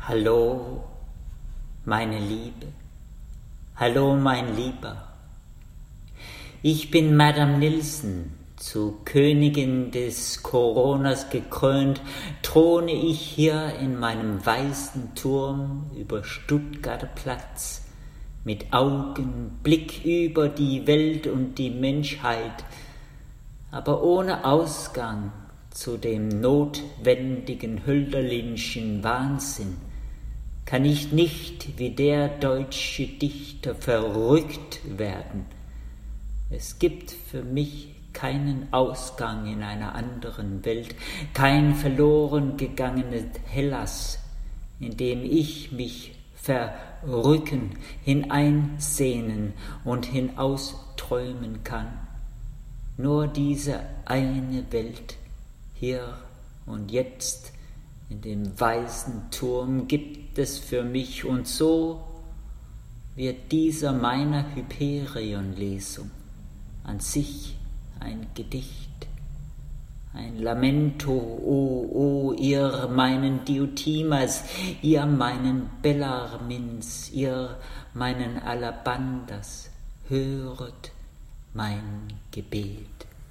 Hallo, meine Liebe, hallo, mein Lieber. Ich bin Madame Nilsson, zu Königin des Coronas gekrönt, throne ich hier in meinem weißen Turm über Stuttgarter Platz, mit Augenblick über die Welt und die Menschheit, aber ohne Ausgang zu dem notwendigen Hölderlinschen Wahnsinn, kann ich nicht wie der deutsche Dichter verrückt werden. Es gibt für mich keinen Ausgang in einer anderen Welt, kein verloren gegangenes Hellas, in dem ich mich verrücken, hineinsehnen und hinausträumen kann. Nur diese eine Welt, hier und jetzt, in dem weißen Turm gibt es für mich, und so wird dieser meiner Hyperion-Lesung an sich ein Gedicht, ein Lamento, oh, ihr meinen Diotimas, ihr meinen Bellarmins, ihr meinen Alabanders, höret mein Gebet.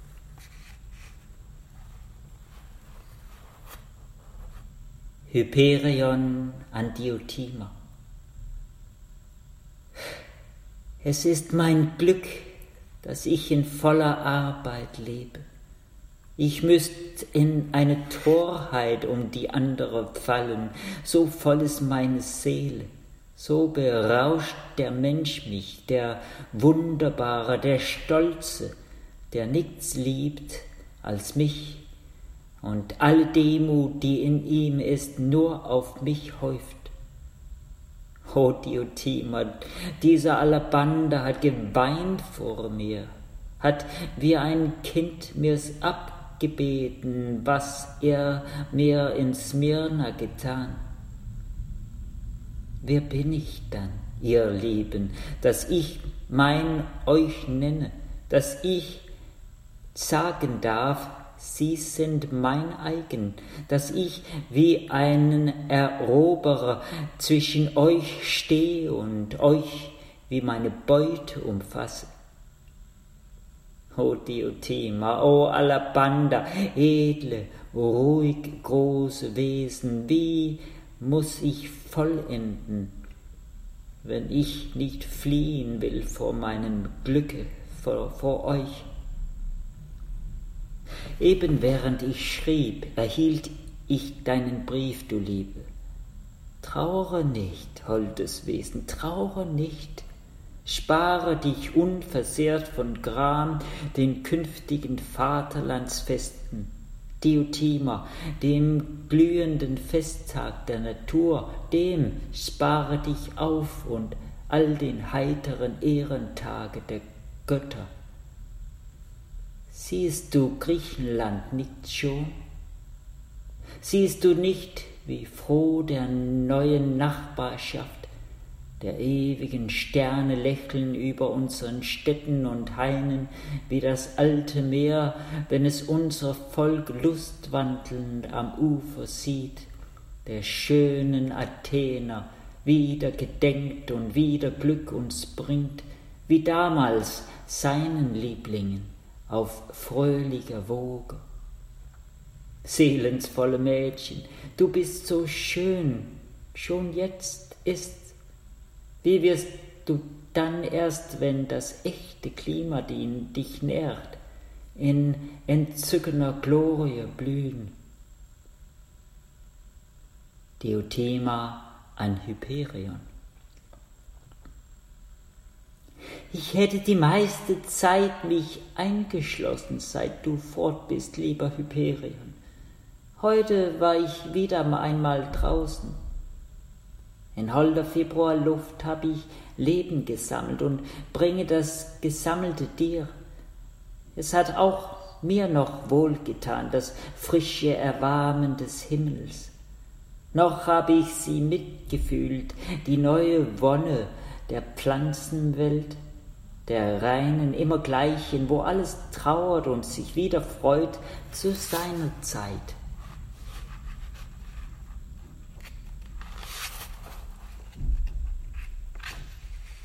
Hyperion an Diotima. Es ist mein Glück, dass ich in voller Arbeit lebe. Ich müsst in eine Torheit um die andere fallen, so voll ist meine Seele, so berauscht der Mensch mich, der Wunderbare, der Stolze, der nichts liebt als mich, und alle Demut, die in ihm ist, nur auf mich häuft. O Diotima, dieser Alabander hat geweint vor mir, hat wie ein Kind mir's abgebeten, was er mir in Smyrna getan. Wer bin ich dann, ihr Lieben, dass ich mein euch nenne, dass ich sagen darf, sie sind mein eigen, dass ich wie einen Eroberer zwischen euch stehe und euch wie meine Beute umfasse. O Diotima, o Alabander, edle, ruhig, große Wesen, wie muss ich vollenden, wenn ich nicht fliehen will vor meinem Glücke, vor euch? Eben während ich schrieb, erhielt ich deinen Brief, du Liebe. Trauere nicht, holdes Wesen, trauere nicht. Spare dich unversehrt von Gram den künftigen Vaterlandsfesten, Diotima, dem glühenden Festtag der Natur, dem spare dich auf und all den heiteren Ehrentage der Götter. Siehst du Griechenland nicht schon? Siehst du nicht, wie froh der neuen Nachbarschaft, der ewigen Sterne lächeln über unseren Städten und Hainen, wie das alte Meer, wenn es unser Volk lustwandelnd am Ufer sieht, der schönen Athener wieder gedenkt und wieder Glück uns bringt, wie damals seinen Lieblingen auf fröhlicher Woge. Seelensvolle Mädchen, du bist so schön, schon jetzt ist's. Wie wirst du dann erst, wenn das echte Klima dich nährt, in entzückender Glorie blühen? Diotima an Hyperion. Ich hätte die meiste Zeit mich eingeschlossen, seit du fort bist, lieber Hyperion. Heute war ich wieder einmal draußen. In holder Februarluft habe ich Leben gesammelt und bringe das Gesammelte dir. Es hat auch mir noch wohlgetan, das frische Erwarmen des Himmels. Noch habe ich sie mitgefühlt, die neue Wonne der Pflanzenwelt, der reinen, immer gleichen, wo alles trauert und sich wieder freut zu seiner Zeit.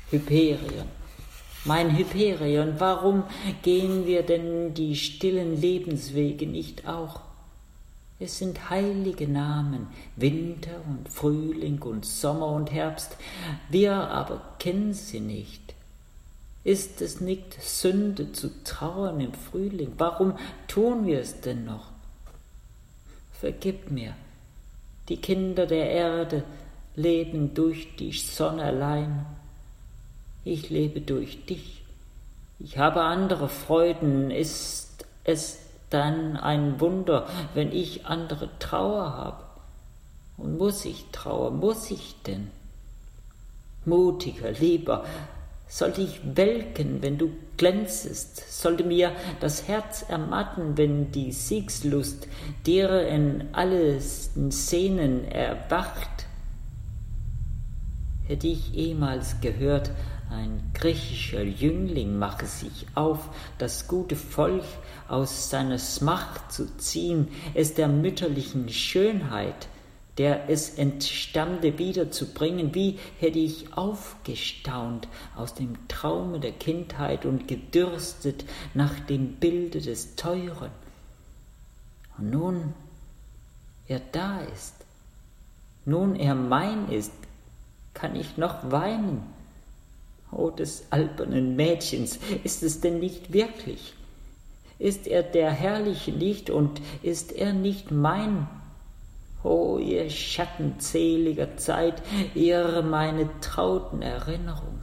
Hyperion, mein Hyperion, warum gehen wir denn die stillen Lebenswege nicht auch? Es sind heilige Namen, Winter und Frühling und Sommer und Herbst, wir aber kennen sie nicht. Ist es nicht Sünde zu trauern im Frühling? Warum tun wir es denn noch? Vergib mir, die Kinder der Erde leben durch die Sonne allein. Ich lebe durch dich. Ich habe andere Freuden. Ist es dann ein Wunder, wenn ich andere Trauer habe? Und muss ich trauern? Muss ich denn? Mutiger, lieber, sollte ich welken, wenn du glänzest? Sollte mir das Herz ermatten, wenn die Siegslust dir in allen Szenen erwacht? Hätte ich ehemals gehört, ein griechischer Jüngling mache sich auf, das gute Volk aus seiner Macht zu ziehen, es der mütterlichen Schönheit, der es entstammte, wiederzubringen, wie hätte ich aufgestaunt aus dem Traume der Kindheit und gedürstet nach dem Bilde des Teuren. Und nun er da ist, nun er mein ist, kann ich noch weinen? O des albernen Mädchens, ist es denn nicht wirklich? Ist er der Herrliche nicht und ist er nicht mein? O ihr Schatten seliger Zeit, ihr meine trauten Erinnerungen.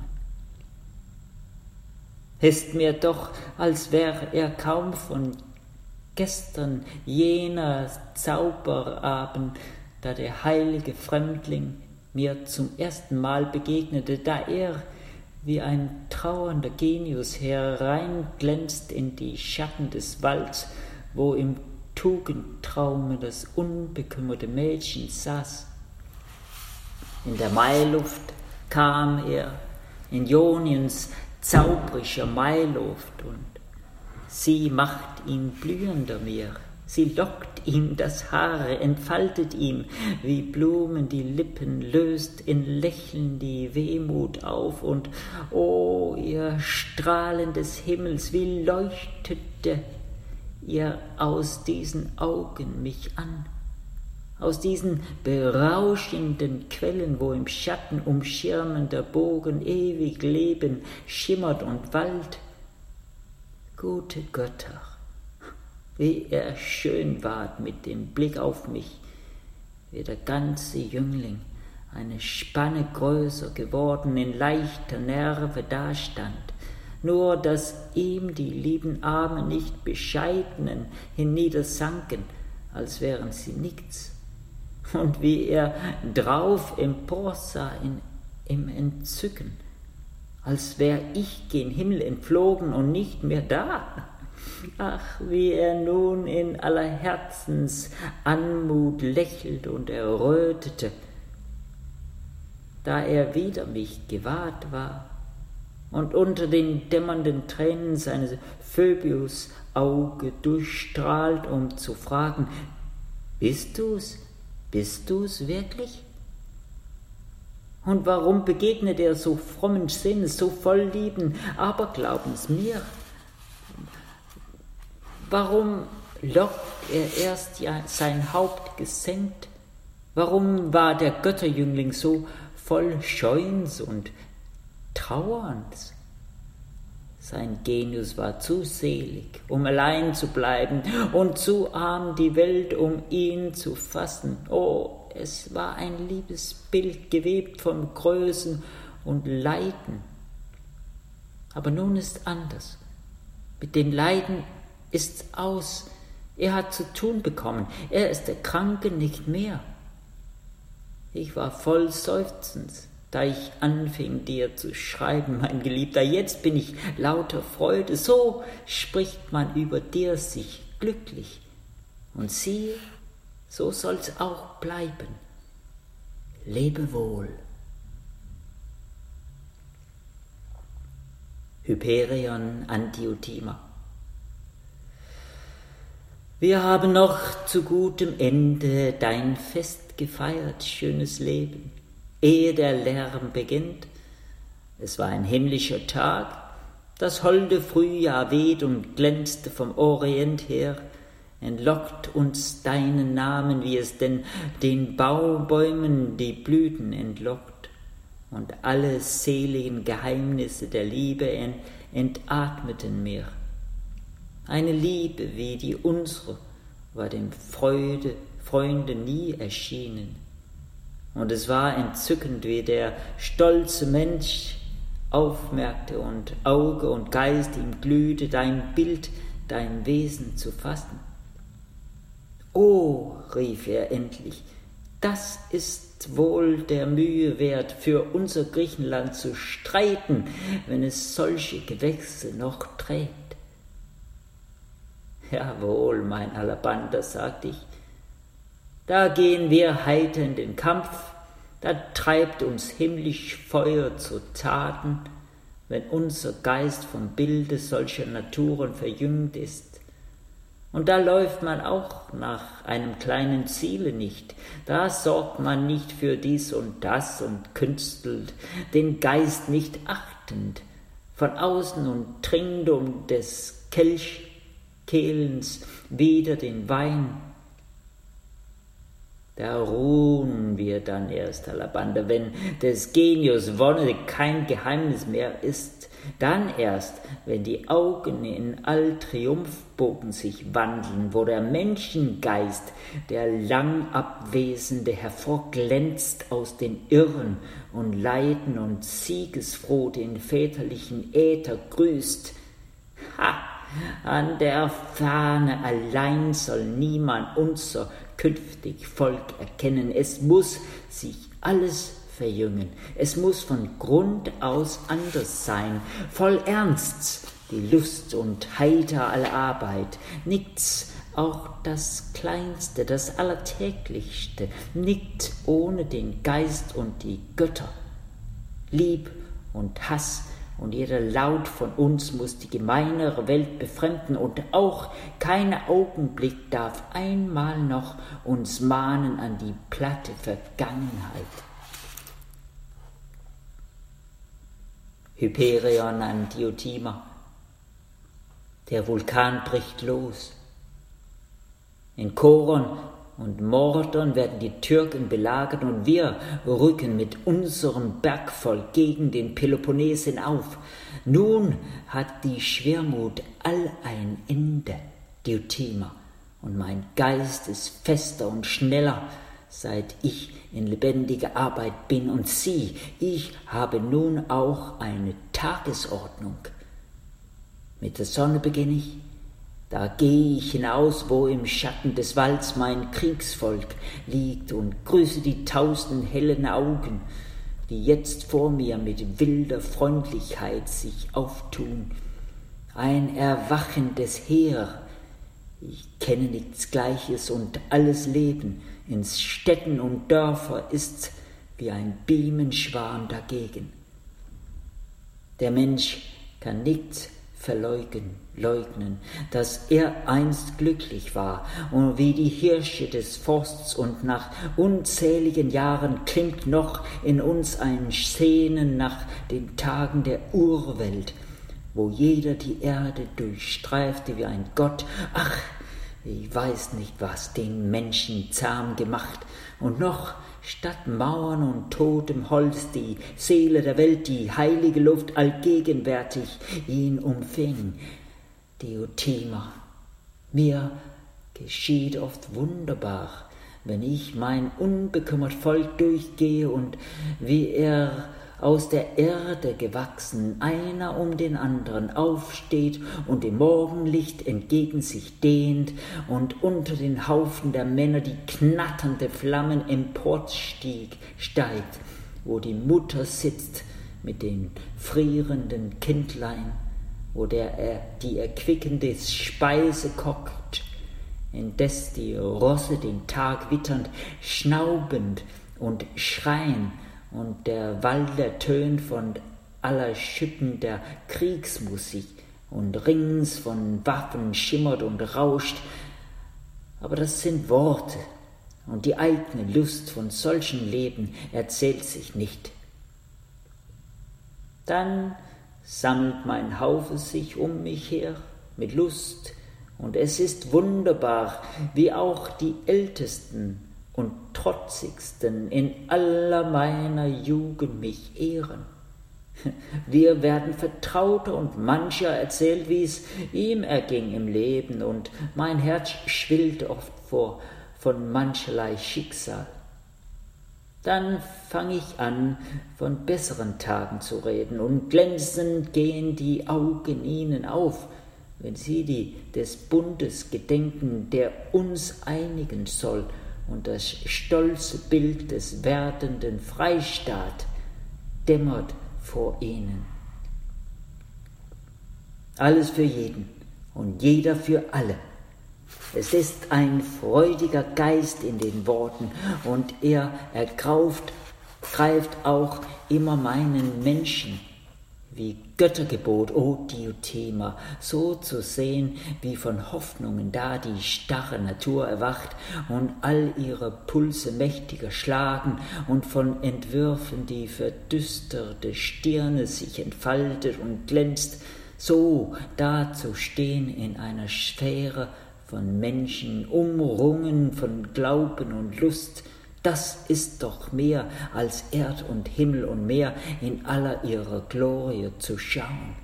Ist mir doch, als wär er kaum von gestern jener Zauberabend, da der heilige Fremdling mir zum ersten Mal begegnete, da er wie ein trauernder Genius hereinglänzt in die Schatten des Walds, wo im Tugendtraume das unbekümmerte Mädchen saß. In der Mailuft kam er, in Ioniens zaubrischer Mailuft, und sie macht ihn blühender mir. Sie lockt ihm das Haar, entfaltet ihm wie Blumen die Lippen, löst in Lächeln die Wehmut auf, und o ihr Strahlen des Himmels, wie leuchtete ihr aus diesen Augen mich an, aus diesen berauschenden Quellen, wo im Schatten umschirmender Bogen ewig Leben schimmert und wallt. Gute Götter, wie er schön ward mit dem Blick auf mich, wie der ganze Jüngling, eine Spanne größer geworden, in leichter Nerve dastand, nur dass ihm die lieben Arme nicht bescheidenen hinniedersanken, als wären sie nichts, und wie er drauf emporsah im Entzücken, als wär ich gen Himmel entflogen und nicht mehr da. Ach, wie er nun in aller Herzensanmut lächelt und errötete, da er wieder mich gewahrt war und unter den dämmernden Tränen seines Phöbius Auge durchstrahlt, um zu fragen: Bist du's wirklich? Und warum begegnet er so frommen Sinnes, so voll lieben Aberglaubens mir? Warum lockt er erst sein Haupt gesenkt? Warum war der Götterjüngling so voll Scheuens und Trauerns? Sein Genius war zu selig, um allein zu bleiben, und zu arm die Welt, um ihn zu fassen. Oh, es war ein Liebesbild, gewebt von Größen und Leiden. Aber nun ist anders. Mit den Leiden ist's aus. Er hat zu tun bekommen. Er ist der Kranke nicht mehr. Ich war voll Seufzens, da ich anfing, dir zu schreiben, mein Geliebter. Jetzt bin ich lauter Freude. So spricht man über dir sich glücklich. Und siehe, so soll's auch bleiben. Lebe wohl. Hyperion Antiotima. Wir haben noch zu gutem Ende dein Fest gefeiert, schönes Leben, ehe der Lärm beginnt, Es war ein himmlischer Tag, das holde Frühjahr weht und glänzte vom Orient her, entlockt uns deinen Namen, wie es denn den Baubäumen die Blüten entlockt, und alle seligen Geheimnisse der Liebe entatmeten mir. Eine Liebe wie die unsere war dem Freunde nie erschienen, und es war entzückend, wie der stolze Mensch aufmerkte und Auge und Geist ihm glühte, dein Bild, dein Wesen zu fassen. »Oh«, rief er endlich, »das ist wohl der Mühe wert, für unser Griechenland zu streiten, wenn es solche Gewächse noch trägt.« »Jawohl, mein Alabander«, sagte ich, »da gehen wir heiter in den Kampf, da treibt uns himmlisch Feuer zu Taten, wenn unser Geist vom Bilde solcher Naturen verjüngt ist. Und da läuft man auch nach einem kleinen Ziele nicht, da sorgt man nicht für dies und das und künstelt, den Geist nicht achtend, von außen und trinkt um des Kehlens wieder den Wein. Da ruhen wir dann erst, Alabander, wenn des Genius Wonne kein Geheimnis mehr ist, dann erst, wenn die Augen in all Triumphbogen sich wandeln, wo der Menschengeist, der lang Abwesende, hervorglänzt aus den Irren und Leiden und siegesfroh den väterlichen Äther grüßt. Ha! An der Fahne allein soll niemand unser künftig Volk erkennen. Es muss sich alles verjüngen. Es muss von Grund aus anders sein, voll Ernsts, die Lust und heiter alle Arbeit. Nichts, auch das Kleinste, das Allertäglichste, nickt ohne den Geist und die Götter. Lieb und Hass und jeder Laut von uns muss die gemeinere Welt befremden, und auch kein Augenblick darf einmal noch uns mahnen an die platte Vergangenheit. Hyperion an Diotima. Der Vulkan bricht los. In Koron und Mordon werden die Türken belagert, und wir rücken mit unserem Bergvolk gegen den Peloponnes hinauf. Nun hat die Schwermut all ein Ende, Diotima, und mein Geist ist fester und schneller, seit ich in lebendiger Arbeit bin, und sieh, ich habe nun auch eine Tagesordnung. Mit der Sonne beginne ich. Da gehe ich hinaus, wo im Schatten des Walds mein Kriegsvolk liegt, und grüße die tausend hellen Augen, die jetzt vor mir mit wilder Freundlichkeit sich auftun. Ein erwachendes Heer, ich kenne nichts Gleiches, und alles Leben in Städten und Dörfer ist wie ein Bienenschwarm dagegen. Der Mensch kann nichts leugnen, dass er einst glücklich war, und wie die Hirsche des Forsts, und nach unzähligen Jahren klingt noch in uns ein Sehnen nach den Tagen der Urwelt, wo jeder die Erde durchstreifte wie ein Gott. Ach, ich weiß nicht, was den Menschen zahm gemacht, und noch statt Mauern und totem Holz die Seele der Welt, die heilige Luft allgegenwärtig ihn umfing. Diotima, mir geschieht oft wunderbar, wenn ich mein unbekümmert Volk durchgehe, und wie er aus der Erde gewachsen, einer um den anderen aufsteht und dem Morgenlicht entgegen sich dehnt, und unter den Haufen der Männer die knatternde Flammen emporsteigt, wo die Mutter sitzt mit den frierenden Kindlein, wo die erquickende Speise kocht, indes die Rosse den Tag witternd, schnaubend und schreien, und der Wald ertönt von aller Schütten der Kriegsmusik, und rings von Waffen schimmert und rauscht. Aber das sind Worte, und die eigene Lust von solchen Leben erzählt sich nicht. Dann sammelt mein Haufe sich um mich her mit Lust, und es ist wunderbar, wie auch die Ältesten und Trotzigsten in aller meiner Jugend mich ehren. Wir werden vertrauter, und mancher erzählt, wie es ihm erging im Leben, und mein Herz schwillt oft von mancherlei Schicksal. Dann fange ich an, von besseren Tagen zu reden, und glänzend gehen die Augen ihnen auf, wenn sie des Bundes gedenken, der uns einigen soll, und das stolze Bild des werdenden Freistaat dämmert vor ihnen. Alles für jeden und jeder für alle. Es ist ein freudiger Geist in den Worten, und er greift auch immer meinen Menschen, wie Göttergebot, o Diothema, so zu sehen, wie von Hoffnungen da die starre Natur erwacht und all ihre Pulse mächtiger schlagen und von Entwürfen die verdüsterte Stirne sich entfaltet und glänzt, so da zu stehen in einer Sphäre von Menschen, umrungen von Glauben und Lust. Das ist doch mehr als Erd und Himmel und Meer in aller ihrer Glorie zu schauen.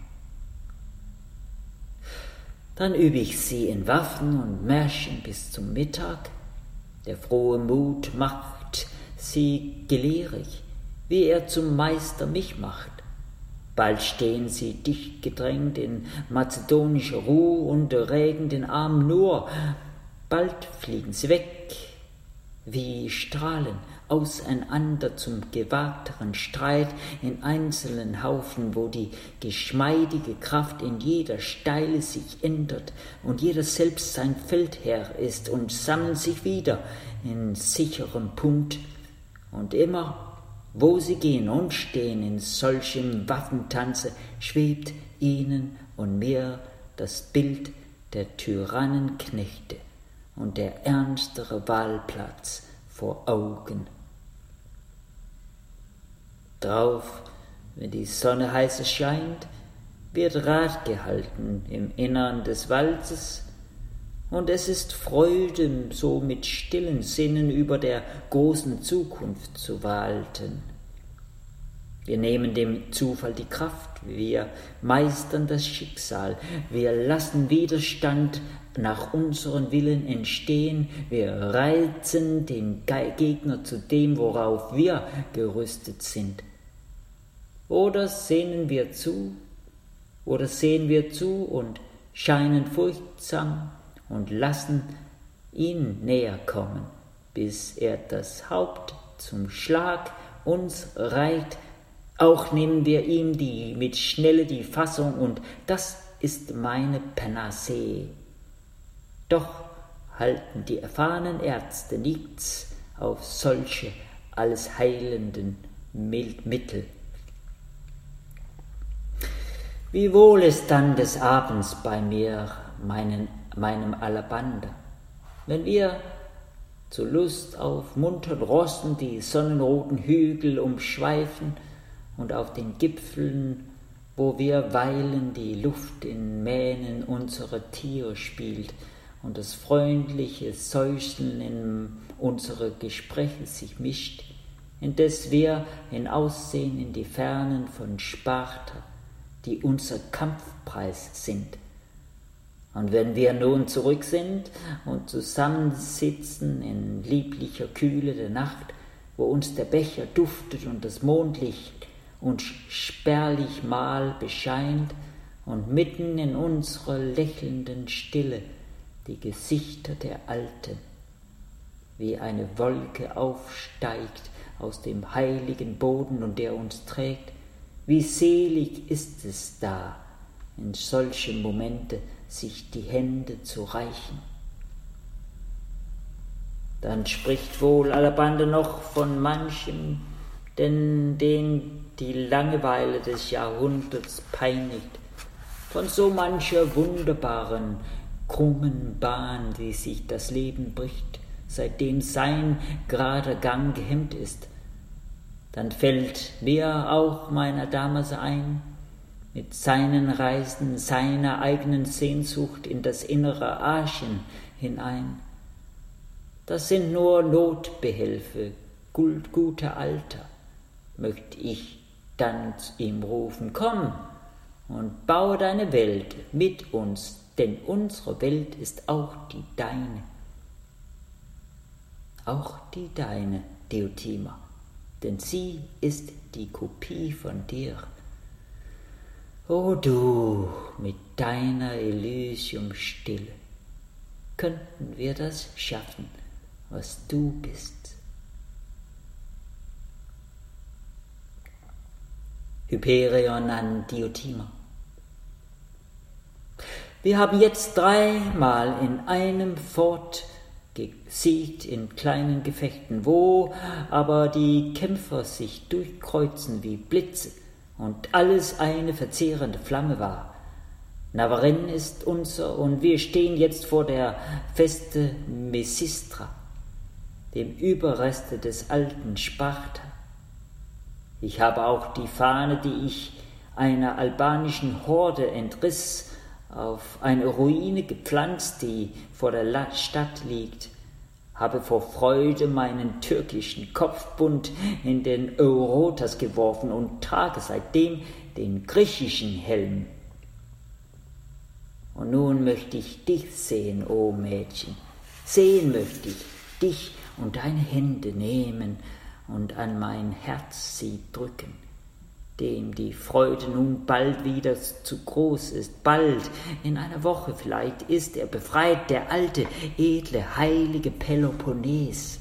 Dann übe ich sie in Waffen und Märchen bis zum Mittag. Der frohe Mut macht sie gelehrig, wie er zum Meister mich macht. Bald stehen sie dicht gedrängt in mazedonischer Ruhe und regen den Arm nur, bald fliegen sie weg, wie Strahlen auseinander zum gewagteren Streit in einzelnen Haufen, wo die geschmeidige Kraft in jeder Steile sich ändert und jeder selbst sein Feldherr ist, und sammeln sich wieder in sicherem Punkt. Und immer, wo sie gehen und stehen in solchem Waffentanze, schwebt ihnen und mir das Bild der Tyrannenknechte und der ernstere Wahlplatz vor Augen. Drauf, wenn die Sonne heiß scheint, wird Rat gehalten im Innern des Waldes, und es ist Freude, so mit stillen Sinnen über der großen Zukunft zu walten. Wir nehmen dem Zufall die Kraft, wir meistern das Schicksal, wir lassen Widerstand nach unserem Willen entstehen, wir reizen den Gegner zu dem, worauf wir gerüstet sind. Oder sehen wir zu und scheinen furchtsam und lassen ihn näher kommen, bis er das Haupt zum Schlag uns reiht. Auch nehmen wir ihm mit Schnelle die Fassung, und das ist meine Panacee. Doch halten die erfahrenen Ärzte nichts auf solche alles heilenden Mittel. Wie wohl ist dann des Abends bei mir, meinem Alabander, wenn wir zur Lust auf munteren Rossen die sonnenroten Hügel umschweifen und auf den Gipfeln, wo wir weilen, die Luft in Mähnen unserer Tiere spielt und das freundliche Säuseln in unsere Gespräche sich mischt, indes wir hinaussehen in die Fernen von Sparta, die unser Kampfpreis sind. Und wenn wir nun zurück sind und zusammensitzen in lieblicher Kühle der Nacht, wo uns der Becher duftet und das Mondlicht uns spärlich mal bescheint und mitten in unserer lächelnden Stille die Gesichter der Alten wie eine Wolke aufsteigt aus dem heiligen Boden und der uns trägt, wie selig ist es da, in solchen Momente sich die Hände zu reichen. Dann spricht wohl Alabander noch von manchem, den die Langeweile des Jahrhunderts peinigt, von so mancher wunderbaren, krummen Bahn, die sich das Leben bricht, seitdem sein gerader Gang gehemmt ist. Dann fällt mir auch meiner damals ein, mit seinen Reisen, seiner eigenen Sehnsucht in das innere Asien hinein. Das sind nur Notbehelfe, gute Alter, möcht ich dann zu ihm rufen, komm und baue deine Welt mit uns, denn unsere Welt ist auch die deine. Auch die deine, Diotima, denn sie ist die Kopie von dir. O du mit deiner Elysium-Stille, könnten wir das schaffen, was du bist. Hyperion an Diotima. Wir haben jetzt 3-mal in einem Fort gesiegt in kleinen Gefechten, wo aber die Kämpfer sich durchkreuzen wie Blitze und alles eine verzehrende Flamme war. Navarin ist unser und wir stehen jetzt vor der Feste Mesistra, dem Überreste des alten Sparta. Ich habe auch die Fahne, die ich einer albanischen Horde entriss, auf eine Ruine gepflanzt, die vor der Stadt liegt, habe vor Freude meinen türkischen Kopfbund in den Eurotas geworfen und trage seitdem den griechischen Helm. Und nun möchte ich dich sehen, o Mädchen, sehen möchte ich dich und deine Hände nehmen und an mein Herz sie drücken, dem die Freude nun bald wieder zu groß ist, bald, in einer Woche vielleicht, ist er befreit, der alte, edle, heilige Peloponnes.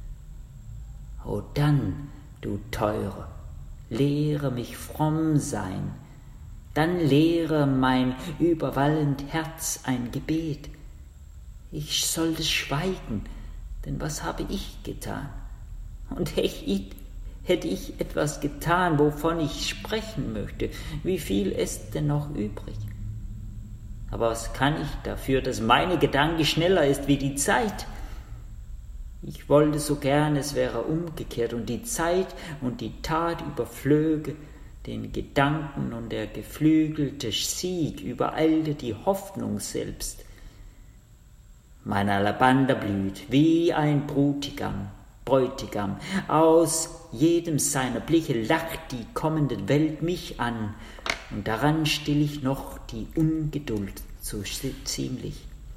O dann, du Teure, lehre mich fromm sein, dann lehre mein überwallend Herz ein Gebet. Ich sollte schweigen, denn was habe ich getan? Und hätte ich etwas getan, wovon ich sprechen möchte, wie viel ist denn noch übrig? Aber was kann ich dafür, dass meine Gedanke schneller ist wie die Zeit? Ich wollte so gern, es wäre umgekehrt und die Zeit und die Tat überflöge den Gedanken und der geflügelte Sieg übereilte die Hoffnung selbst. Mein Alabander blüht wie ein Bräutigam, aus jedem seiner Blicke lacht die kommende Welt mich an, und daran still ich noch die Ungeduld so ziemlich.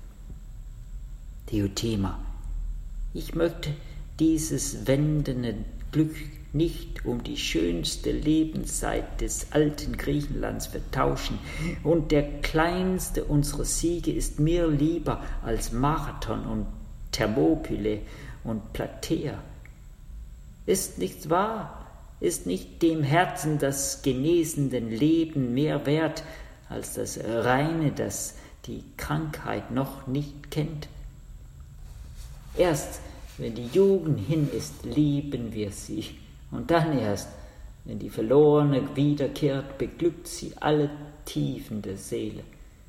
Diotima, ich möchte dieses wendende Glück nicht um die schönste Lebenszeit des alten Griechenlands vertauschen, und der kleinste unserer Siege ist mir lieber als Marathon und Thermopyle und Platea. Ist nicht wahr? Ist nicht dem Herzen das genesenden Leben mehr wert als das reine, das die Krankheit noch nicht kennt? Erst wenn die Jugend hin ist, lieben wir sie, und dann erst, wenn die Verlorene wiederkehrt, beglückt sie alle Tiefen der Seele.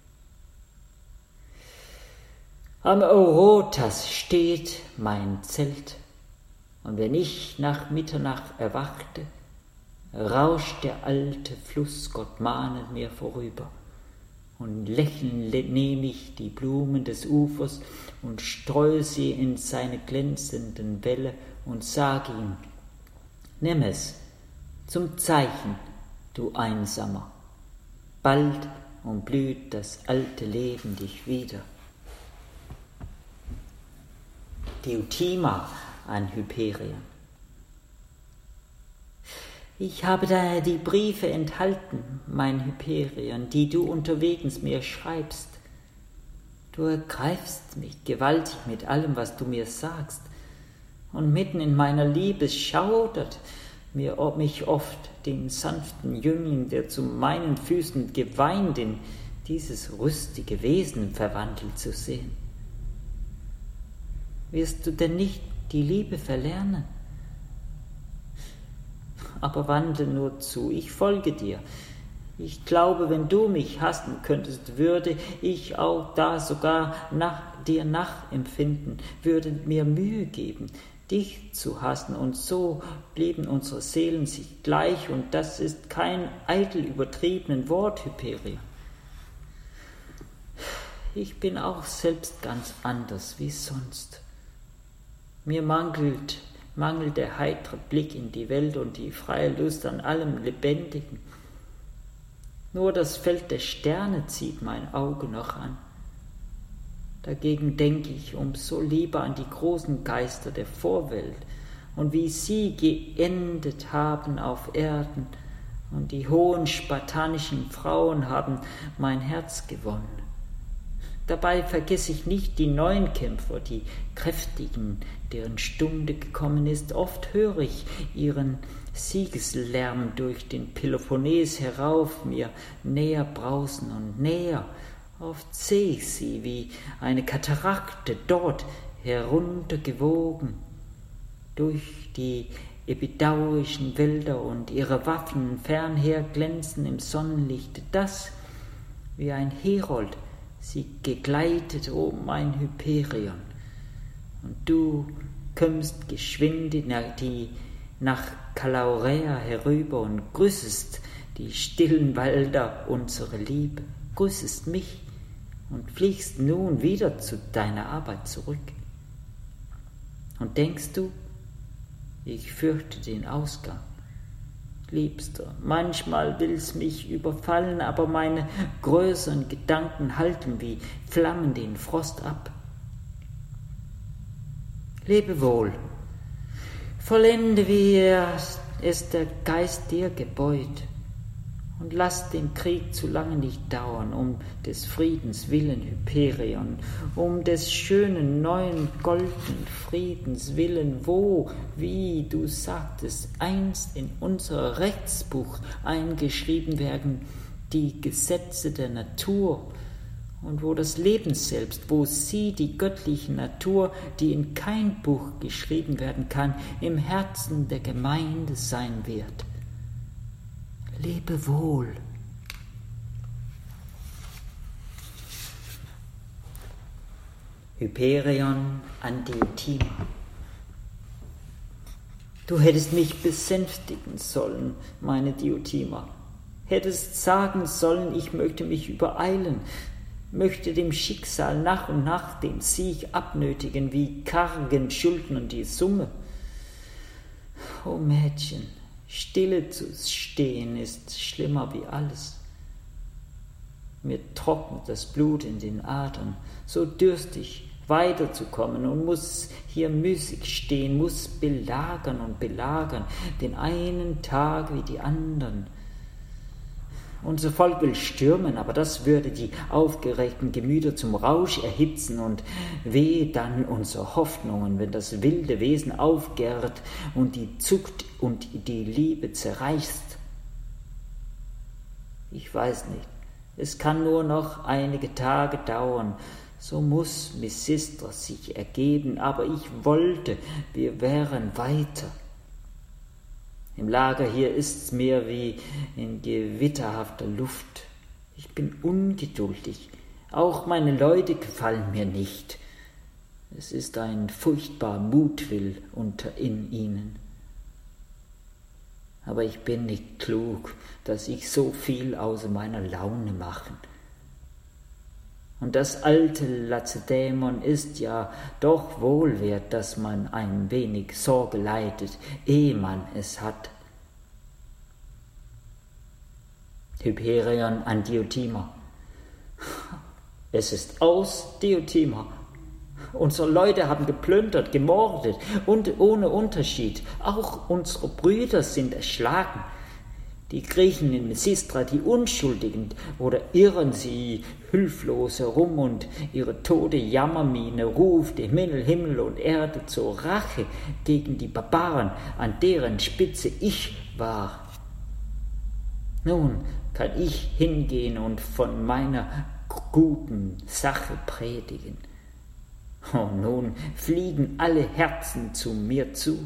Am Eurotas steht mein Zelt, und wenn ich nach Mitternacht erwachte, rauscht der alte Flussgott mahnend mir vorüber, und lächelnd nehme ich die Blumen des Ufers und streue sie in seine glänzenden Welle und sage ihm, nimm es zum Zeichen, du Einsamer, bald umblüht das alte Leben dich wieder. Diotima an Hyperion. Ich habe da die Briefe enthalten, mein Hyperion, die du unterwegs mir schreibst. Du ergreifst mich gewaltig mit allem, was du mir sagst, und mitten in meiner Liebe schaudert mich oft, den sanften Jüngling, der zu meinen Füßen geweint, in dieses rüstige Wesen verwandelt zu sehen. Wirst du denn nicht die Liebe verlernen? Aber wandle nur zu, ich folge dir. Ich glaube, wenn du mich hassen könntest, würde ich auch da sogar dir nachempfinden, würde mir Mühe geben, dich zu hassen, und so blieben unsere Seelen sich gleich, und das ist kein eitel übertriebenen Wort, Hyperion. Ich bin auch selbst ganz anders wie sonst. Mir mangelt der heitere Blick in die Welt und die freie Lust an allem Lebendigen. Nur das Feld der Sterne zieht mein Auge noch an. Dagegen denke ich umso lieber an die großen Geister der Vorwelt und wie sie geendet haben auf Erden, und die hohen spartanischen Frauen haben mein Herz gewonnen. Dabei vergesse ich nicht die neuen Kämpfer, die Kräftigen, deren Stunde gekommen ist. Oft höre ich ihren Siegeslärm durch den Peloponnes herauf, mir näher brausen und näher. Oft sehe ich sie wie eine Katarakte dort heruntergewogen durch die epidaurischen Wälder, und ihre Waffen fernher glänzen im Sonnenlichte, das wie ein Herold sie gegleitet, o mein Hyperion. Und du kommst geschwind nach Kalaurea herüber und grüßest die stillen Wälder unserer Liebe, grüßest mich und fliegst nun wieder zu deiner Arbeit zurück. Und denkst du, ich fürchte den Ausgang? Liebster, manchmal will's mich überfallen, aber meine größeren Gedanken halten wie Flammen den Frost ab. Lebe wohl, vollende, wie es der Geist dir gebeut, und lass den Krieg zu lange nicht dauern, um des Friedens willen, Hyperion, um des schönen neuen goldenen Friedens willen, wo, wie du sagtest, einst in unser Rechtsbuch eingeschrieben werden die Gesetze der Natur, und wo das Leben selbst, wo sie, die göttliche Natur, die in kein Buch geschrieben werden kann, im Herzen der Gemeinde sein wird. Lebe wohl. Hyperion an Diotima. Du hättest mich besänftigen sollen, meine Diotima. Hättest sagen sollen, ich möchte mich übereilen, möchte dem Schicksal nach und nach den Sieg abnötigen, wie kargen Schuldnern die Summe. O Mädchen, stille zu stehen ist schlimmer wie alles. Mir trocknet das Blut in den Adern, so dürstig weiterzukommen, und muss hier müßig stehen, muss belagern und belagern, den einen Tag wie die anderen. Unser Volk will stürmen, aber das würde die aufgeregten Gemüter zum Rausch erhitzen, und wehe dann unsere Hoffnungen, wenn das wilde Wesen aufgärt und die Zucht und die Liebe zerreißt. Ich weiß nicht, es kann nur noch einige Tage dauern, so muss Misistra sich ergeben, aber ich wollte, wir wären weiter. Im Lager hier ist's mir wie in gewitterhafter Luft. Ich bin ungeduldig. Auch meine Leute gefallen mir nicht. Es ist ein furchtbarer Mutwill in ihnen. Aber ich bin nicht klug, dass ich so viel außer meiner Laune machen. Und das alte Lazedämon ist ja doch wohl wert, dass man ein wenig Sorge leidet, ehe man es hat. Hyperion an Diotima. Es ist aus, Diotima. Unsere Leute haben geplündert, gemordet und ohne Unterschied. Auch unsere Brüder sind erschlagen. Die Griechen in Misistra, die Unschuldigen, oder irren sie hilflos herum, und ihre tote Jammermiene ruft im Himmel und Erde zur Rache gegen die Barbaren, an deren Spitze ich war. Nun kann ich hingehen und von meiner guten Sache predigen. Und nun fliegen alle Herzen zu mir zu.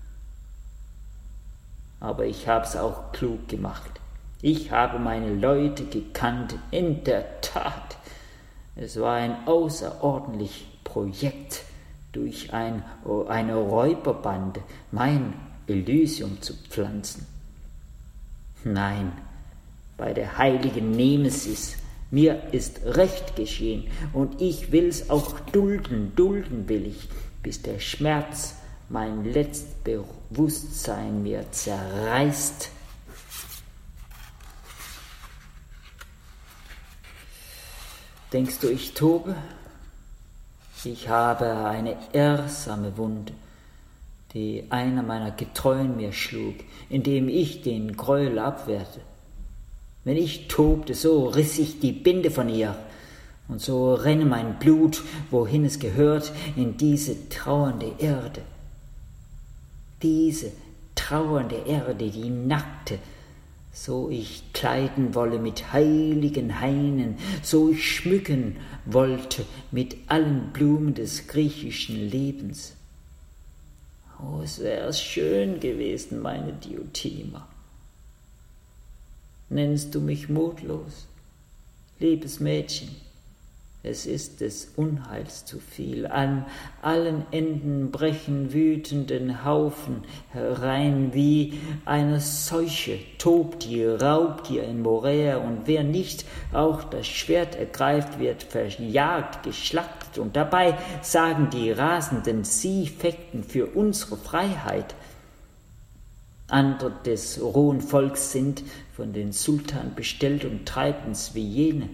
Aber ich hab's auch klug gemacht. Ich habe meine Leute gekannt, in der Tat. Es war ein außerordentliches Projekt, durch eine Räuberbande mein Elysium zu pflanzen. Nein, bei der heiligen Nemesis, mir ist Recht geschehen, und ich will's auch dulden will ich, bis der Schmerz mein letztes Bewusstsein mir zerreißt. Denkst du, ich tobe? Ich habe eine irrsame Wunde, die einer meiner Getreuen mir schlug, indem ich den Gräuel abwehrte. Wenn ich tobte, so riss ich die Binde von ihr, und so renne mein Blut, wohin es gehört, in diese trauernde Erde. Diese trauernde Erde, die nackte, so ich kleiden wolle mit heiligen Hainen, so ich schmücken wollte mit allen Blumen des griechischen Lebens. Oh, es wär's schön gewesen, meine Diotima. Nennst du mich mutlos? Liebes Mädchen, es ist des Unheils zu viel. An allen Enden brechen wütenden Haufen herein, wie eine Seuche tobt die Raubgier in Moräa, und wer nicht auch das Schwert ergreift, wird verjagt, geschlachtet, und dabei sagen die Rasenden, sie fechten für unsere Freiheit. Andere des rohen Volks sind von den Sultan bestellt und treiben's wie jene.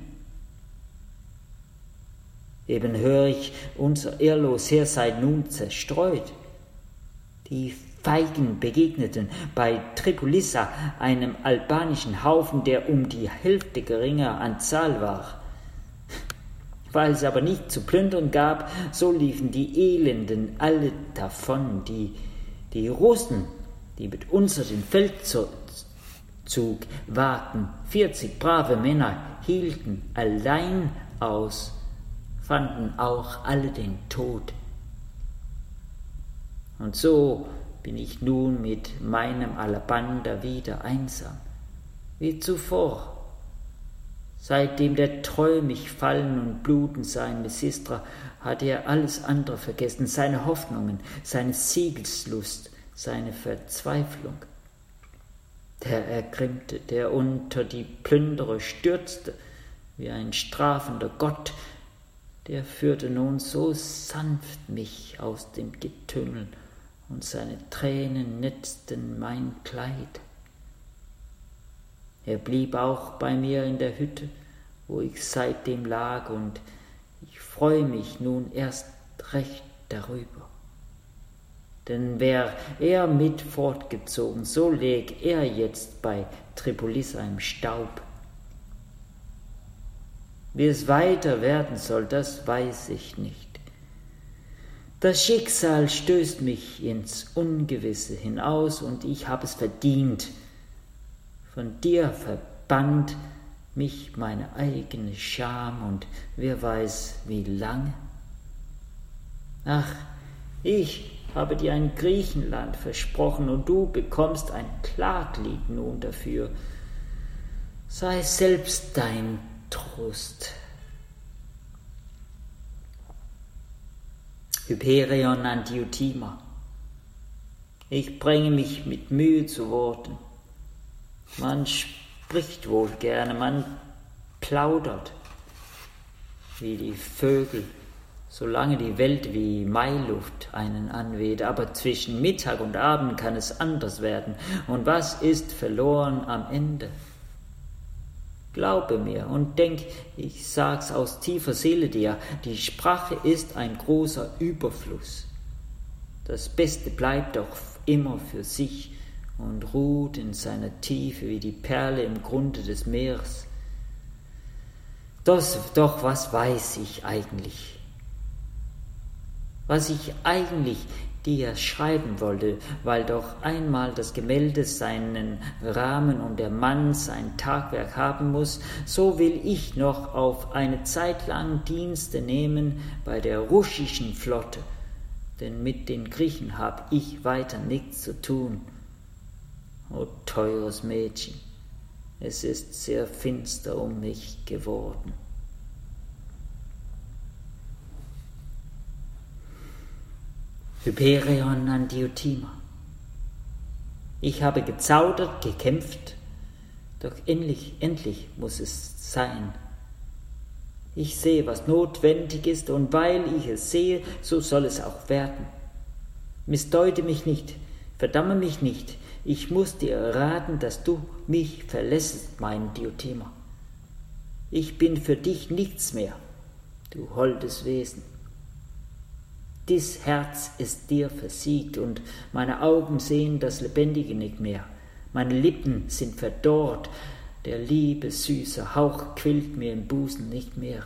Eben höre ich, unser ehrlos Heer sei nun zerstreut. Die Feigen begegneten bei Tripolissa einem albanischen Haufen, der um die Hälfte geringer an Zahl war. Weil es aber nicht zu plündern gab, so liefen die Elenden alle davon. Die Russen, die mit uns den Feldzug wagten, 40 brave Männer, hielten allein aus, fanden auch alle den Tod. Und so bin ich nun mit meinem Alabander wieder einsam, wie zuvor. Seitdem der Treu mich fallen und bluten sah in Misistra, hatte er alles andere vergessen, seine Hoffnungen, seine Siegeslust, seine Verzweiflung. Der Ergrimmte, der unter die Plünderer stürzte, wie ein strafender Gott, der führte nun so sanft mich aus dem Getümmel, und seine Tränen netzten mein Kleid. Er blieb auch bei mir in der Hütte, wo ich seitdem lag, und ich freue mich nun erst recht darüber. Denn wär er mit fortgezogen, so läg er jetzt bei Tripolissa im Staub. Wie es weiter werden soll, das weiß ich nicht. Das Schicksal stößt mich ins Ungewisse hinaus, und ich habe es verdient. Von dir verbannt mich meine eigene Scham, und wer weiß wie lange. Ach, ich habe dir ein Griechenland versprochen, und du bekommst ein Klaglied nun dafür. Sei selbst dein Trost. Hyperion an Diotima. Ich bringe mich mit Mühe zu Worten. Man spricht wohl gerne, man plaudert wie die Vögel, solange die Welt wie Mailuft einen anweht, aber zwischen Mittag und Abend kann es anders werden. Und was ist verloren am Ende? Glaube mir und denk, ich sag's aus tiefer Seele dir, die Sprache ist ein großer Überfluss. Das Beste bleibt doch immer für sich und ruht in seiner Tiefe wie die Perle im Grunde des Meeres. Doch was weiß ich eigentlich? Was ich eigentlich dir schreiben wollte, weil doch einmal das Gemälde seinen Rahmen und der Mann sein Tagwerk haben muss, so will ich noch auf eine Zeit lang Dienste nehmen bei der russischen Flotte, denn mit den Griechen hab ich weiter nichts zu tun. O teures Mädchen, es ist sehr finster um mich geworden. Hyperion an Diotima. Ich habe gezaudert, gekämpft, doch endlich muss es sein. Ich sehe, was notwendig ist, und weil ich es sehe, so soll es auch werden. Missdeute mich nicht, verdamme mich nicht, ich muss dir erraten, dass du mich verlässest, mein Diotima. Ich bin für dich nichts mehr, du holdes Wesen. Dies Herz ist dir versiegt, und meine Augen sehen das Lebendige nicht mehr. Meine Lippen sind verdorrt, der liebe, süße Hauch quillt mir im Busen nicht mehr.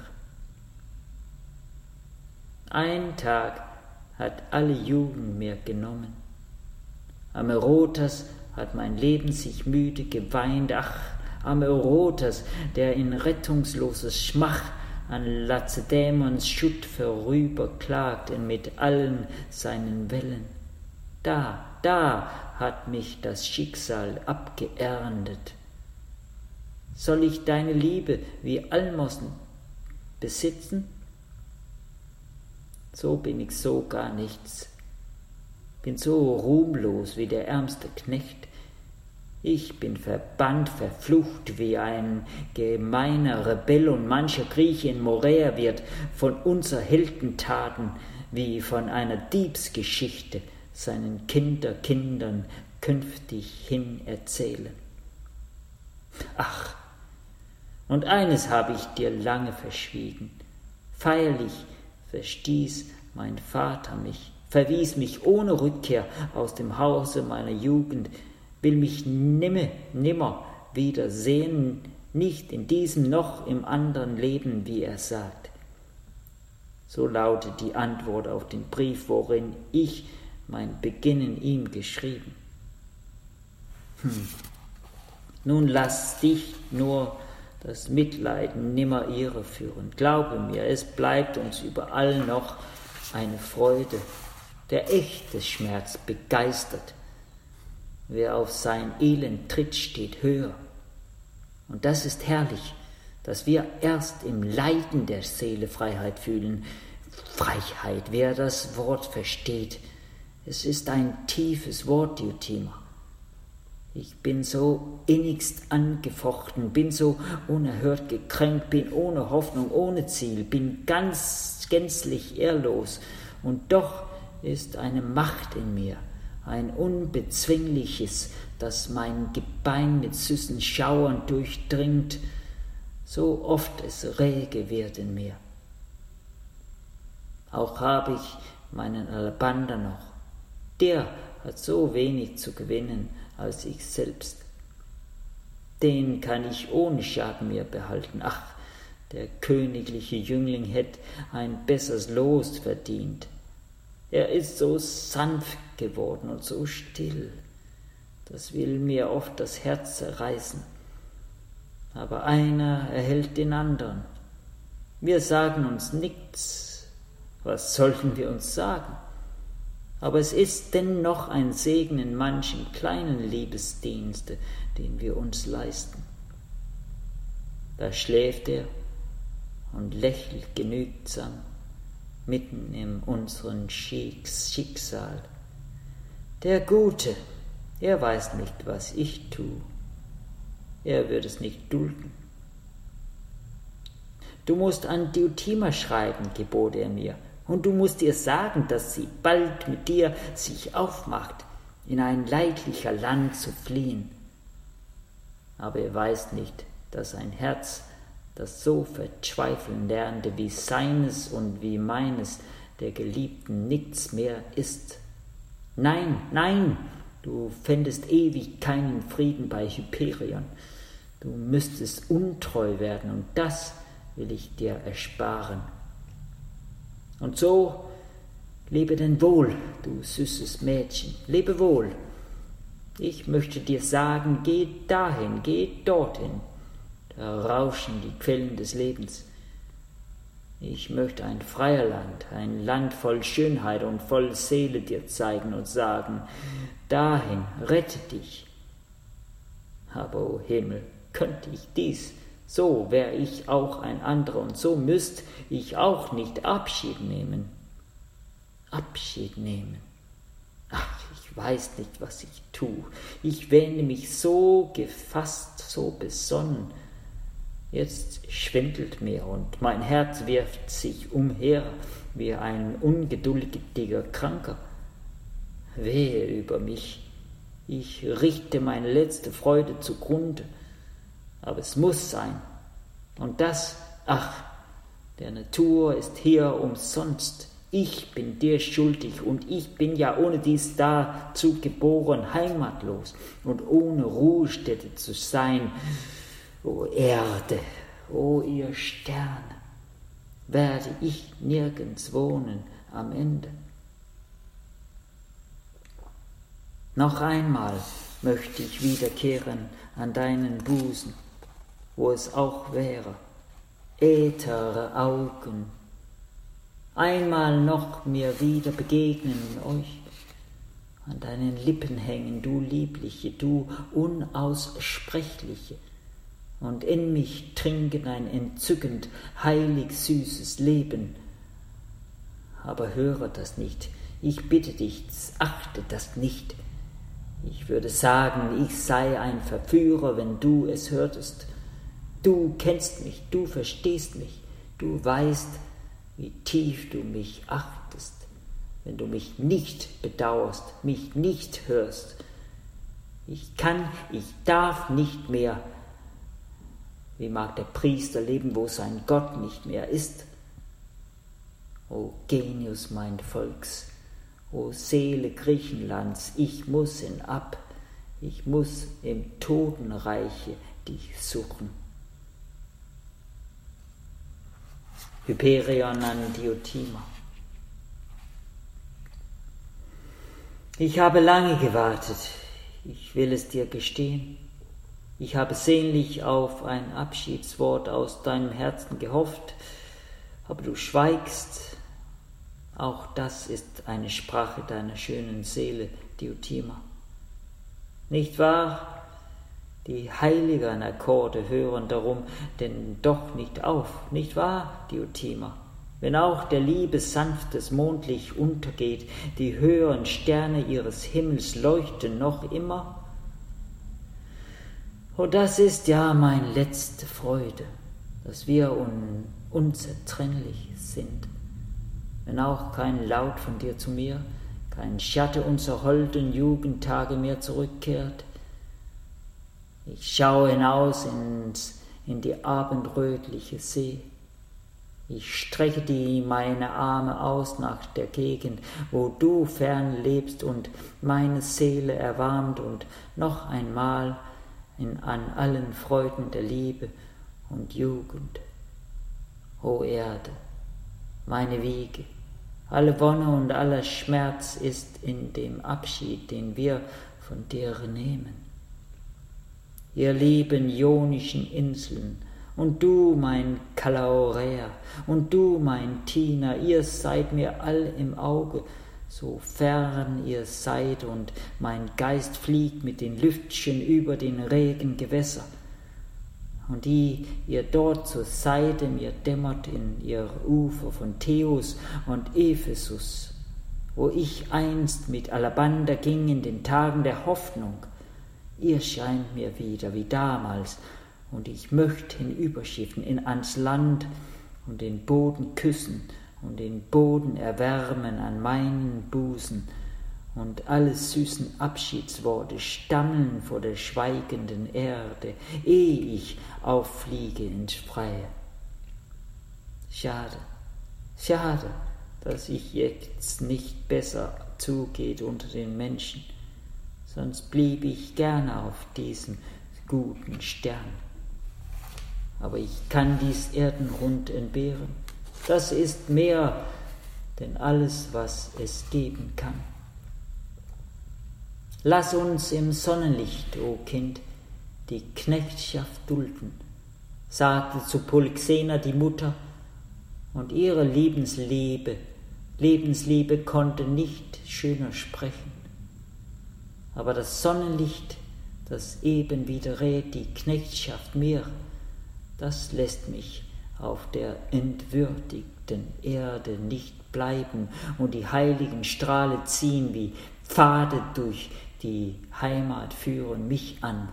Ein Tag hat alle Jugend mir genommen. Am Eurotas hat mein Leben sich müde geweint. Ach, am Eurotas, der in rettungsloses Schmach an Lazedämons Schutt vorüberklagt und mit allen seinen Wellen. Da hat mich das Schicksal abgeerntet. Soll ich deine Liebe wie Almosen besitzen? So bin ich so gar nichts, bin so ruhmlos wie der ärmste Knecht. Ich bin verbannt, verflucht wie ein gemeiner Rebell, und mancher Grieche in Morea wird von unser Heldentaten wie von einer Diebsgeschichte seinen Kindern künftig hin erzählen. Ach, und eines habe ich dir lange verschwiegen. Feierlich verstieß mein Vater mich, verwies mich ohne Rückkehr aus dem Hause meiner Jugend, will mich nimmer wieder sehen, nicht in diesem noch im anderen Leben, wie er sagt. So lautet die Antwort auf den Brief, worin ich mein Beginnen ihm geschrieben. Nun lass dich nur das Mitleiden nimmer irreführen. Glaube mir, es bleibt uns überall noch eine Freude. Der echte Schmerz begeistert. Wer auf sein Elend tritt, steht höher. Und das ist herrlich, dass wir erst im Leiden der Seele Freiheit fühlen. Freiheit, wer das Wort versteht. Es ist ein tiefes Wort, Diotima. Ich bin so innigst angefochten, bin so unerhört gekränkt, bin ohne Hoffnung, ohne Ziel, bin gänzlich ehrlos. Und doch ist eine Macht in mir, ein Unbezwingliches, das mein Gebein mit süßen Schauern durchdringt, so oft es rege wird in mir. Auch habe ich meinen Alabander noch, der hat so wenig zu gewinnen als ich selbst. Den kann ich ohne Schaden mehr behalten. Ach, der königliche Jüngling hätte ein besseres Los verdient. Er ist so sanft geworden und so still, das will mir oft das Herz zerreißen. Aber einer erhält den anderen. Wir sagen uns nichts. Was sollten wir uns sagen? Aber es ist dennoch ein Segen in manchen kleinen Liebesdienste, den wir uns leisten. Da schläft er und lächelt genügsam mitten in unserem Schicksal. Der Gute, er weiß nicht, was ich tue. Er wird es nicht dulden. Du musst an Diotima schreiben, gebot er mir, und du musst ihr sagen, dass sie bald mit dir sich aufmacht, in ein leidlicher Land zu fliehen. Aber er weiß nicht, dass ein Herz, das so verzweifeln lernte wie seines und wie meines, der Geliebten nichts mehr ist. Nein, nein, du fändest ewig keinen Frieden bei Hyperion. Du müsstest untreu werden, und das will ich dir ersparen. Und so, lebe denn wohl, du süßes Mädchen, lebe wohl. Ich möchte dir sagen, geh dahin, geh dorthin, da rauschen die Quellen des Lebens. Ich möchte ein freier Land, ein Land voll Schönheit und voll Seele dir zeigen und sagen, dahin, rette dich. Aber, o Himmel, könnte ich dies, so wär ich auch ein anderer, und so müsst ich auch nicht Abschied nehmen. Abschied nehmen. Ach, ich weiß nicht, was ich tue. Ich wähne mich so gefasst, so besonnen. Jetzt schwindelt mir und mein Herz wirft sich umher wie ein ungeduldiger Kranker. Wehe über mich, ich richte meine letzte Freude zugrunde, aber es muss sein. Und das, ach, der Natur ist hier umsonst. Ich bin dir schuldig und ich bin ja ohne dies dazu geboren, heimatlos und ohne Ruhestätte zu sein. O Erde, o ihr Sterne, werde ich nirgends wohnen am Ende. Noch einmal möchte ich wiederkehren an deinen Busen, wo es auch wäre, äthere Augen, einmal noch mir wieder begegnen euch, an deinen Lippen hängen, du Liebliche, du Unaussprechliche, und in mich trinken ein entzückend, heilig süßes Leben. Aber höre das nicht, ich bitte dich, achte das nicht. Ich würde sagen, ich sei ein Verführer, wenn du es hörtest. Du kennst mich, du verstehst mich, du weißt, wie tief du mich achtest, wenn du mich nicht bedauerst, mich nicht hörst. Ich darf nicht mehr. Wie mag der Priester leben, wo sein Gott nicht mehr ist? O Genius mein Volks, o Seele Griechenlands, ich muss hinab, ich muss im Totenreiche dich suchen. Hyperion an Diotima. Ich habe lange gewartet, ich will es dir gestehen. Ich habe sehnlich auf ein Abschiedswort aus deinem Herzen gehofft, aber du schweigst. Auch das ist eine Sprache deiner schönen Seele, Diotima. Nicht wahr? Die heiligen Akkorde hören darum denn doch nicht auf, nicht wahr, Diotima? Wenn auch der Liebe sanftes Mondlicht untergeht, die höheren Sterne ihres Himmels leuchten noch immer. Oh, das ist ja meine letzte Freude, dass wir unzertrennlich sind. Wenn auch kein Laut von dir zu mir, kein Schatte unserer holden Jugendtage mehr zurückkehrt. Ich schaue hinaus in die abendrötliche See. Ich strecke meine Arme aus nach der Gegend, wo du fern lebst und meine Seele erwarmt und noch einmal an allen Freuden der Liebe und Jugend. O Erde, meine Wiege, alle Wonne und aller Schmerz ist in dem Abschied, den wir von dir nehmen. Ihr lieben ionischen Inseln, und du, mein Kalaurea, und du, mein Tina, ihr seid mir all im Auge, so fern ihr seid, und mein Geist fliegt mit den Lüftchen über den regen Gewässer. Und die ihr dort zur Seite mir dämmert in ihr Ufer von Theos und Ephesus, wo ich einst mit Alabander ging in den Tagen der Hoffnung, ihr scheint mir wieder wie damals, und ich möcht hinüberschiffen ans Land und den Boden küssen und den Boden erwärmen an meinen Busen und alle süßen Abschiedsworte stammeln vor der schweigenden Erde, ehe ich auffliege ins Freie. Schade, schade, dass ich jetzt nicht besser zugeht unter den Menschen, sonst blieb ich gerne auf diesem guten Stern. Aber ich kann dies Erdenrund entbehren, das ist mehr denn alles, was es geben kann. Lass uns im Sonnenlicht, o Kind, die Knechtschaft dulden, sagte zu Polyxena die Mutter, und ihre Lebensliebe konnte nicht schöner sprechen. Aber das Sonnenlicht, das eben widerrät die Knechtschaft mir, das lässt mich auf der entwürdigten Erde nicht bleiben und die heiligen Strahle ziehen wie Pfade durch die Heimat führen mich an.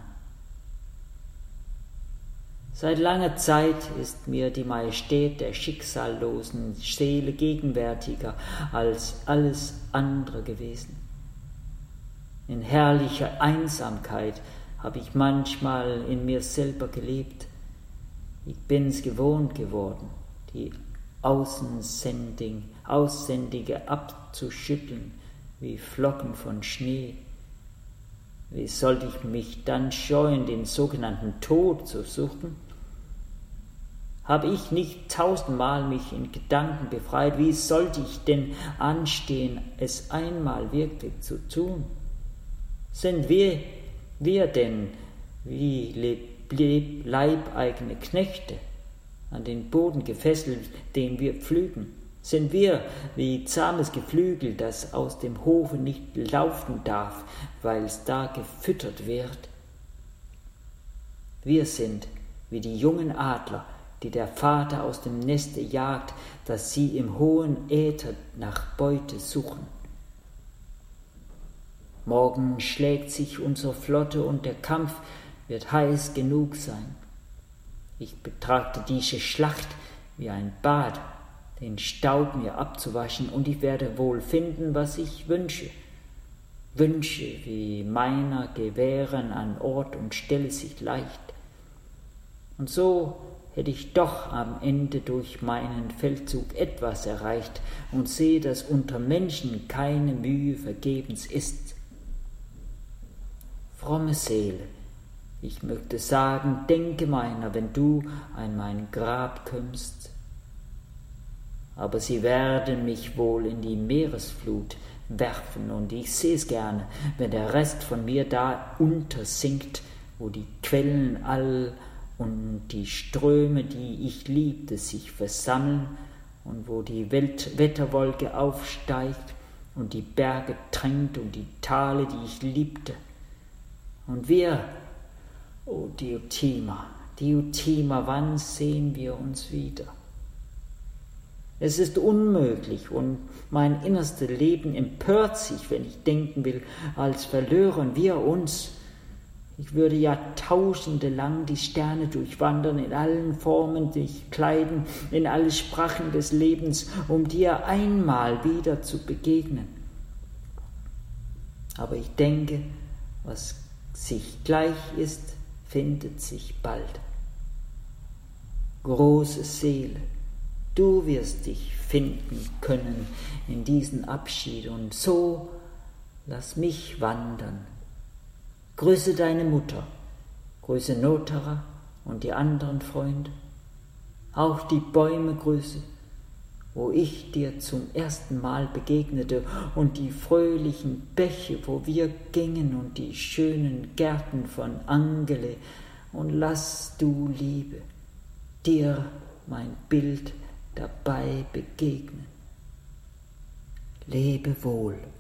Seit langer Zeit ist mir die Majestät der schicksallosen Seele gegenwärtiger als alles andere gewesen. In herrlicher Einsamkeit habe ich manchmal in mir selber gelebt. Ich bin's gewohnt geworden, die Außensendige abzuschütteln wie Flocken von Schnee. Wie sollte ich mich dann scheuen, den sogenannten Tod zu suchen? Habe ich nicht 1000-mal mich in Gedanken befreit, wie sollte ich denn anstehen, es einmal wirklich zu tun? Sind wir denn wie leibeigene Knechte, an den Boden gefesselt, den wir pflügen? Sind wir wie zahmes Geflügel, das aus dem Hofe nicht laufen darf, weil es da gefüttert wird? Wir sind wie die jungen Adler, die der Vater aus dem Neste jagt, dass sie im hohen Äther nach Beute suchen. Morgen schlägt sich unsere Flotte und der Kampf wird heiß genug sein. Ich betrachte diese Schlacht wie ein Bad, den Staub mir abzuwaschen, und ich werde wohl finden, was ich wünsche. Wünsche wie meiner gewähren an Ort und Stelle sich leicht. Und so hätte ich doch am Ende durch meinen Feldzug etwas erreicht und sehe, dass unter Menschen keine Mühe vergebens ist. Fromme Seele, ich möchte sagen, denke meiner, wenn du an mein Grab kömmst. Aber sie werden mich wohl in die Meeresflut werfen, und ich sehe es gerne, wenn der Rest von mir da untersinkt, wo die Quellen all und die Ströme, die ich liebte, sich versammeln, und wo die Wetterwolke aufsteigt und die Berge tränkt und die Tale, die ich liebte. Und wir, o Diotima, wann sehen wir uns wieder? Es ist unmöglich, und mein innerstes Leben empört sich, wenn ich denken will, als verlören wir uns. Ich würde Jahrtausende lang die Sterne durchwandern, in allen Formen dich kleiden, in alle Sprachen des Lebens, um dir einmal wieder zu begegnen. Aber ich denke, was sich gleich ist, findet sich bald. Große Seele, du wirst dich finden können in diesen Abschied, und so lass mich wandern. Grüße deine Mutter, grüße Notara und die anderen Freunde, auch die Bäume grüße, wo ich dir zum ersten Mal begegnete, und die fröhlichen Bäche, wo wir gingen, und die schönen Gärten von Angele, und lass du, Liebe, dir mein Bild dabei begegnen. Lebe wohl.